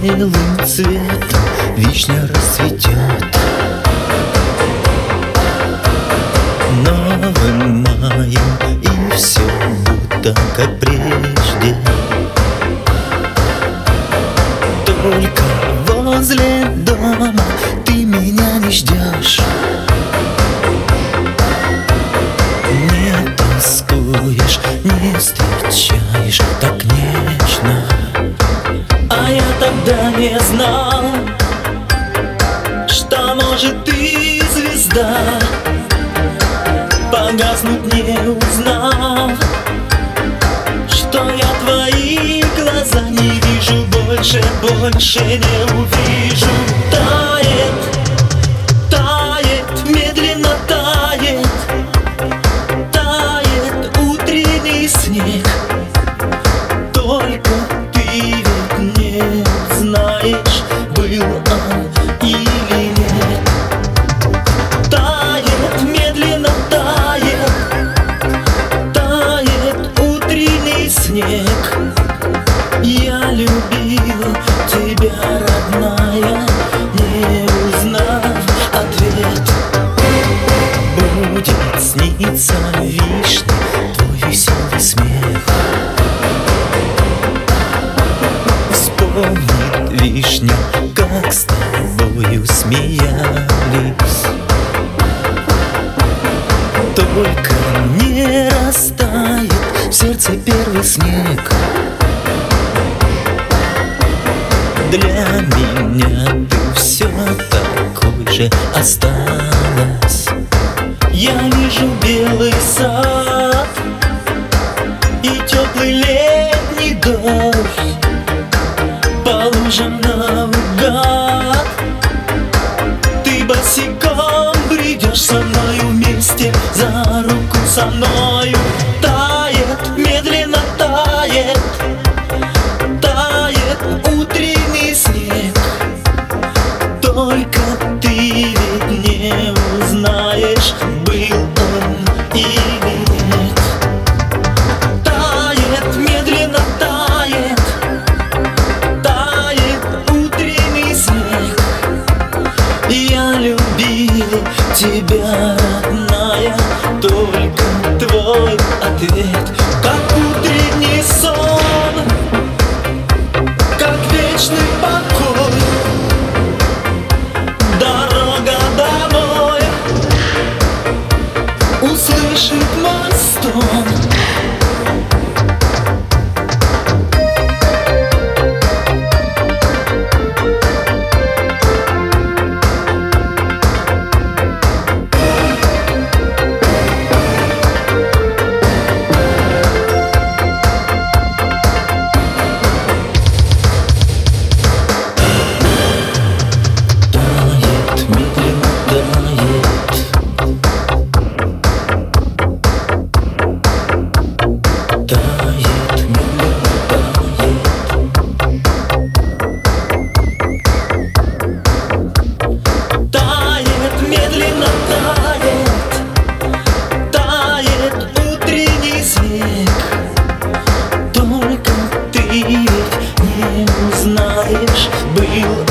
белым цветом вишня расцветет. Новым маем, и все будто как прежде. Только возле дома ты меня не ждешь, не тоскуешь, не встречаешь так нежно. А я тогда не знал, что может ты, звезда, погаснуть не узнав, что я твои глаза не вижу больше, больше не увижу. Тает, тает, медленно тает, тает утренний снег. Только ты ведь не знаешь, был он или нет. Тает, медленно тает, тает утренний снег. Я любил тебя, родная, не узнав ответ. Будет сниться вишня, твой веселый смех. Вспомнит вишня, как с тобою смеялись. Только не растает в сердце первый снег. Для меня ты все такой же осталась. Я вижу белый сад и теплый летний дождь по лужам наугад. Ты босиком бредешь со мною вместе, за руку со мною. Тает, медленно тает, тает утренний снег. Только ты ведь не узнаешь, был он или нет. Тает, медленно тает, тает утренний снег. Я любил тебя, родная, только твой ответ как утренний сон, как вечный покой. Дорога домой услышит мой стон. Тает, медленно тает, тает утренний снег. Только ты ведь не узнаешь, был